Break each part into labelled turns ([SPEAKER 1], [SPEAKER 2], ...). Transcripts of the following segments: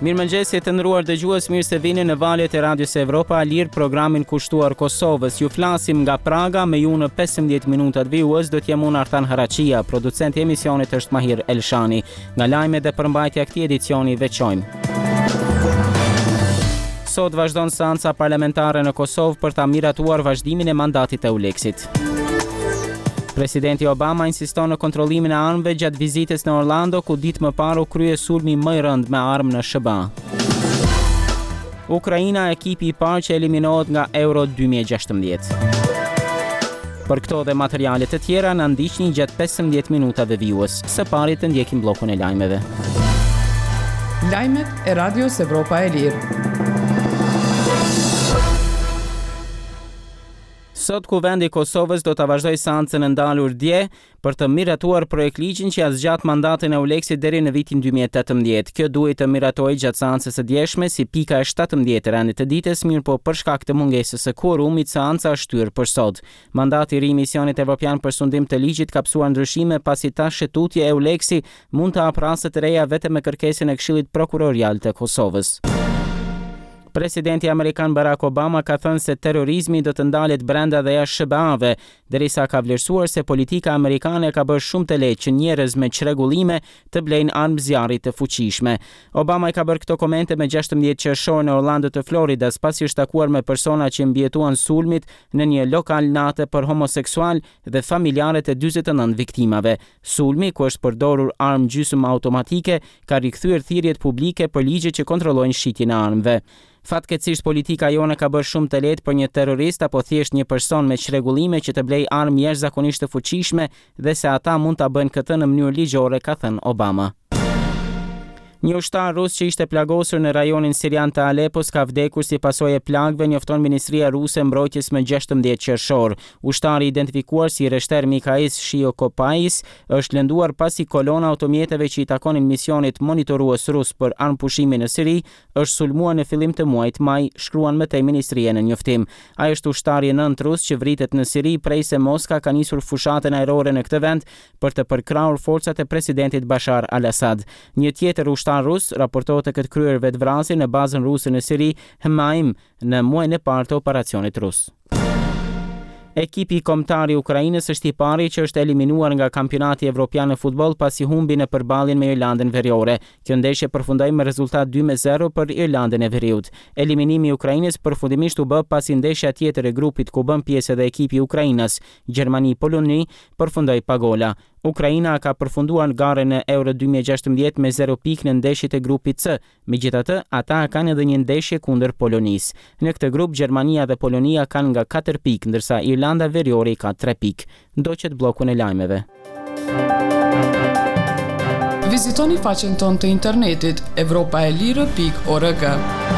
[SPEAKER 1] Mirëmëngjesit të nderuar dëgjues, mirë se vini në valjet e Radios Evropa Lirë, programin kushtuar Kosovës. Ju flasim nga Praga, me ju në 15 minutat vijues do t'jem unë Artan Haraçia, producenti i emisionit është Mahir Elshani. Nga lajmet dhe përmbajtja e këtij edicioni veçojmë. Sot vazhdon seanca parlamentare në Kosovë për ta miratuar vazhdimin e mandatit të Euleksit. Presidenti Obama insiston në kontrollimin e armëve gjatë vizitës në Orlando, ku ditë më parë u krye sulmi më i rënd me armë në SBA. Ukraina, ekipi i parë që eliminohet nga Euro 2016. Për këto dhe materialet të tjera na ndiqni gjatë 15 minutave vijues. Së pari të ndjekim bllokun e lajmeve.
[SPEAKER 2] Lajmet e Radios Evropa e Lirë.
[SPEAKER 1] Sot Kuvendi i Kosovës do ta vazhdoj seancën e ndalur dje për të miratuar projektligjin që zgjat mandatin e Euleksit deri në vitin 2018. Kjo duhet të miratohej gjatë seancës së djeshme si pika e 17 e rendit të ditës, mirë po për shkak të mungesës së kvorumit seanca është shtyr për sot. Mandati i ri i misionit evropian për sundim të ligjit ka psuar ndryshime pasi tash shetutje Euleksi mund të hap raste të reja vetëm me kërkesën e Këshillit Prokurorial të Kosovës. Presidenti Amerikan Barack Obama ka thënë se terrorizmi do të ndalet brenda dhe jashtë SBA-ve, derisa ka vlerësuar se politika amerikane ka bërë shumë të lehtë që njerëz me çrregullime të blejnë armë zjarri të fuqishme. Obama i ka bërë këto komente me 16 qershor në Orlando të Floridas, pasi është takuar me persona që mbjetuan sulmit në një lokal nate për homoseksual dhe familjarët e 49 viktimave. Sulmi, ku është përdorur armë gjysmë automatike, ka rikthyer thirrjet publike për ligje që kontrollojnë shitjen e armëve. Fatkeqësisht politika jone ka bërë shumë të lehtë për një terrorist apo thjesht një person me çrregullime që të blejë armë jashtëzakonisht të fuqishme dhe se ata mund ta bëjnë këtë në mënyrë ligjore, ka thënë Obama. Një ushtar rus që ishte plagosur në rajonin sirian të Alepos ka vdekur si pasojë e plagëve, njofton Ministria Ruse mbrojtjes më 16 qershor. Ushtari i identifikuar si Reshter Mikais Shiokopais është lënduar pasi kolona automjeteve që i takonin misionit monitorues rus për armëpushimin në Siri është sulmuar në fillim të muajit maj, shkruan më tej ministria në njoftim. Ai është ushtari i 9 rus që vritet në Siri prej se Moska ka nisur fushatën ajrore në këtë vend për të përkrahur forcat e presidentit Bashar al-Assad. Një tjetër ushtar rus raportohet të ketë kryer vetvrasje në bazën ruse në Siri, Hmaim, në muajin e parë të operacionit rus. Ekipi kombëtar i Ukrainës është i pari që është eliminuar nga kampionati evropian në futboll pasi humbi në përballjen me Irlandën Veriore. Kjo ndeshje përfundoi me rezultat 2-0 për Irlandën e Veriut. Eliminimi i Ukrainës përfundimisht u bë pasi ndeshja tjetër e grupit ku bën pjesë edhe ekipi i Ukrainës, Gjermani-Poloni, përfundoi pa gola. Ukraina ka përfunduar garën e Euro 2016 me 0 pikë në ndeshjet e grupit C. Megjithatë, ata kanë edhe një ndeshje kundër Polonisë. Në këtë grup Gjermania dhe Polonia kanë nga 4 pikë, ndërsa Irlanda Veriore ka 3 pikë. Ndoqet bllokun e lajmeve.
[SPEAKER 2] Vizitoni faqen tonë të internetit europaelire.org.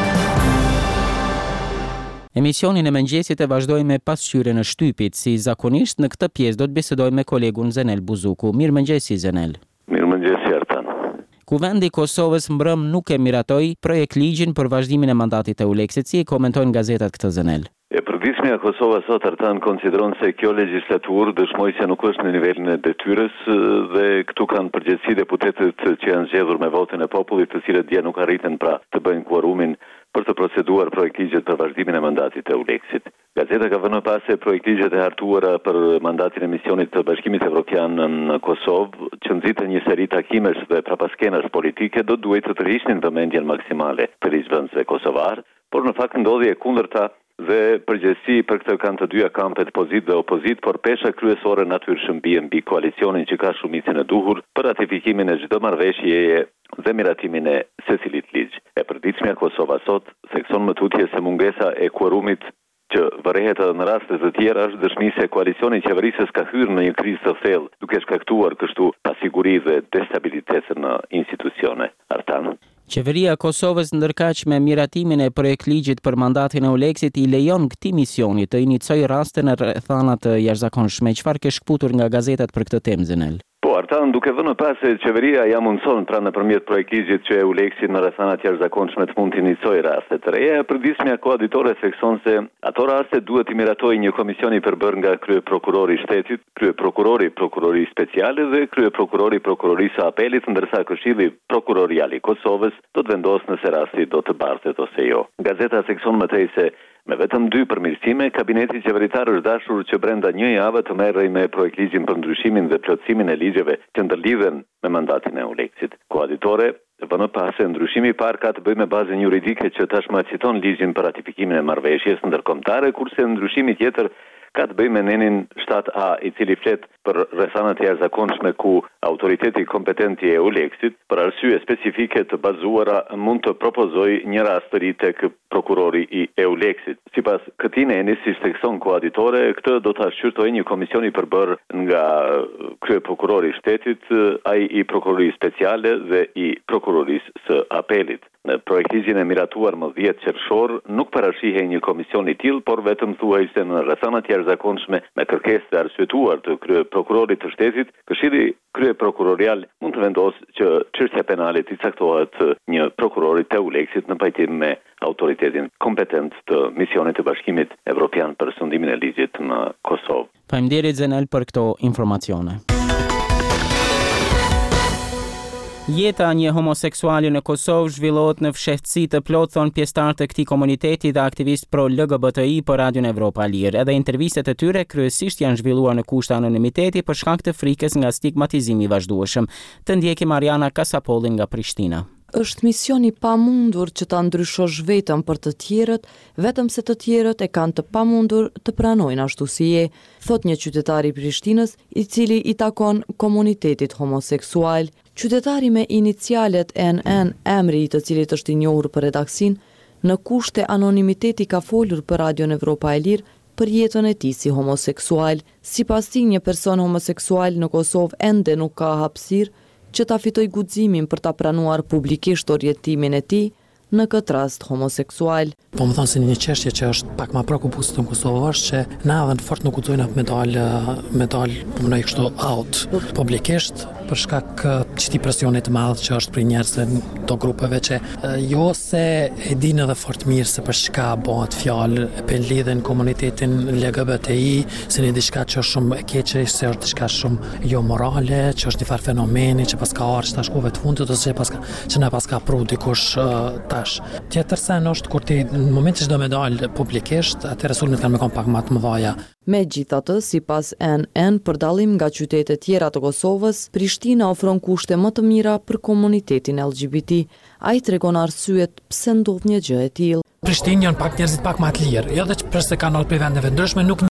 [SPEAKER 1] Emisionin e mëngjesit e vazhdoj me pasqyrjen e shtypit, si zakonisht në këtë pjesë do të bisedoj me kolegun Zenel Buzuku. Mirëmëngjesi Zenel.
[SPEAKER 3] Mirëmëngjesi Artan.
[SPEAKER 1] Kuvendi i Kosovës mbrëm nuk e miratoi projektligjin për vazhdimin e mandatit të Euleksit, si e komentojnë gazetat këtë Zenel.
[SPEAKER 3] Përditshmja e Kosovës sot Artan konsideron se kjo legjislaturë dëshmoi se nuk është në nivelin e detyrës dhe këtu kanë përgjegjësi deputetët që janë zgjedhur me votën e popullit, të cilët dje nuk arritën pra të bëjnë kvorumin për të proceduar projektligjet për vazhdimin e mandatit të Euleksit. Gazeta ka vënë pas se projektligjet e hartuara për mandatin e misionit të Bashkimit Evropian në Kosovë, që nxitën një seri takimesh dhe prapaskenash politike, do duhet të tërhiqnin vëmendjen maksimale për ligjvënësve kosovar, por në fakt ndodhi e kundërta dhe përgjegjësi për këtë kanë të dyja kampet, pozitë dhe opozit, por pesha kryesore natyrshëm bien mbi koalicionin që ka shumicën e duhur për ratifikimin e çdo marrëveshjeje dhe miratimin e secilit ligj. E përditshmja Kosova sot thekson më tutje se mungesa e quorumit që vërehet edhe në raste të tjera është dëshmi se koalicioni i qeverisës ka hyrë në një krizë të thellë, duke shkaktuar kështu pasiguri dhe destabilitet në institucione. Artan.
[SPEAKER 1] Qeveria e Kosovës ndërkaq me miratimin e projektligjit për mandatin e Euleksit i lejon këtij misioni të iniciojë raste në rrethana të jashtëzakonshme. Çfarë ke shkputur nga gazetat për këtë temë, Zenel?
[SPEAKER 3] Po, Artan, duke vënë pas se qeveria ja mundson pra nëpërmjet projektligjit që EULEX-i në rrethana të jashtëzakonshme të mund të inicojë raste të reja, e përditshmja koauditore thekson se ato raste duhet i miratojë një komision i përbërë nga kryeprokurori i shtetit, kryeprokurori prokurori speciale dhe kryeprokurori prokurorisë së apelit, ndërsa Këshilli Prokurorial i Kosovës do të vendosë nëse rasti do të bartet ose jo. Gazeta thekson më tej se me vetëm 2 përmirësime, kabineti qeveritar është dashur që brenda një jave të merrej me projektligjin për ndryshimin dhe plotësimin e ligjeve që ndërlidhen me mandatin e EULEX-it. Koauditore vënë pas se ndryshimi i parë ka të bëjë me bazën juridike që tashmë citon ligjin për ratifikimin e marrëveshjes ndërkombëtare, kurse ndryshimi tjetër ka të bëjë me nenin 7A, i cili flet për rrethanat e jashtëzakonshme ku autoriteti kompetent i EULEX-it për arsye specifike të bazuara mund të propozojë një rast të ri tek prokurori i EULEX-it. Sipas këtij neni, si thekson koauditore, këtë do ta shqyrtojë një komision i përbërë nga kryeprokurori i shtetit, ai i prokurorisë speciale dhe i prokurorisë së apelit. Në projektligjin e miratuar më 10 qershor nuk parashihej një komision i tillë, por vetëm thuaj se në rrethana të jashtëzakonshme me kërkesë të arsyetuar të kryeprokurorit të shtetit, Këshilli Kryeprokurorial mund të vendosë që çështja penale të caktohet një prokurori të EULEX-it në pajtim me autoritetin kompetent të misionit të Bashkimit Evropian për sundimin e ligjit në Kosovë.
[SPEAKER 1] Faleminderit Zenel për këto informacione. Jeta një homoseksuali në Kosovë zhvillohet në fshehtësi të plot, thon pjesëtarët e këtij komuniteti dhe aktivist pro LGBTI për Radion Evropa Lirë. Edhe intervistat e tyre kryesisht janë zhvilluar në kushte anonimiteti për shkak të frikës nga stigmatizimi i vazhdueshëm. Të ndjekim Mariana Kasapollin nga Prishtina.
[SPEAKER 4] Është mision i pamundur që ta ndryshosh vetëm për të tjerët, vetëm se të tjerët e kanë të pamundur të pranojnë ashtu si je, thot një qytetar i Prishtinës, i cili i takon komunitetit homoseksual. Qytetari me inicialet NN, emri i të cilit është i njohur për redaksin, në kushte anonimiteti ka folur për Radion Evropa e Lirë për jetën e tij si homoseksual. Sipas tij, një person homoseksual në Kosovë ende nuk ka hapësirë që ta fitoj guximin për ta pranuar publikisht orientimin e tij, në këtë rast homoseksual.
[SPEAKER 5] Po më thonë se një çështje që është pak më prekupuse në Kosovë është që na edhe fort nuk guxojnë me dal punoj kështu out publikisht për shkak çti presionit të madh që është për njerëzve të grupeve që jo se e dinë edhe fort mirë se për çka bëhet fjalë për lidhen komunitetin LGBTI, se një diçka që është shumë e keqe, se është diçka shumë jo morale, që është një farë fenomeni që paska arë tash kuve të fundit ose që na paska pru dikush tash. Tjetër sen është kur ti në moment që do me dalë publikisht, atëherë sulmet kanë me kon pak më të mëdha.
[SPEAKER 4] Megjithatë, sipas NN, për dallim nga qytetet tjera të Kosovës, Prishtina ofron kushte më të mira për komunitetin LGBT. Ai tregon arsyet pse ndodh një gjë e tillë.
[SPEAKER 5] Prishtinë janë pak njerëzit pak më të lirë, jo edhe që përse kanë ardhur prej vendeve ndryshme, nuk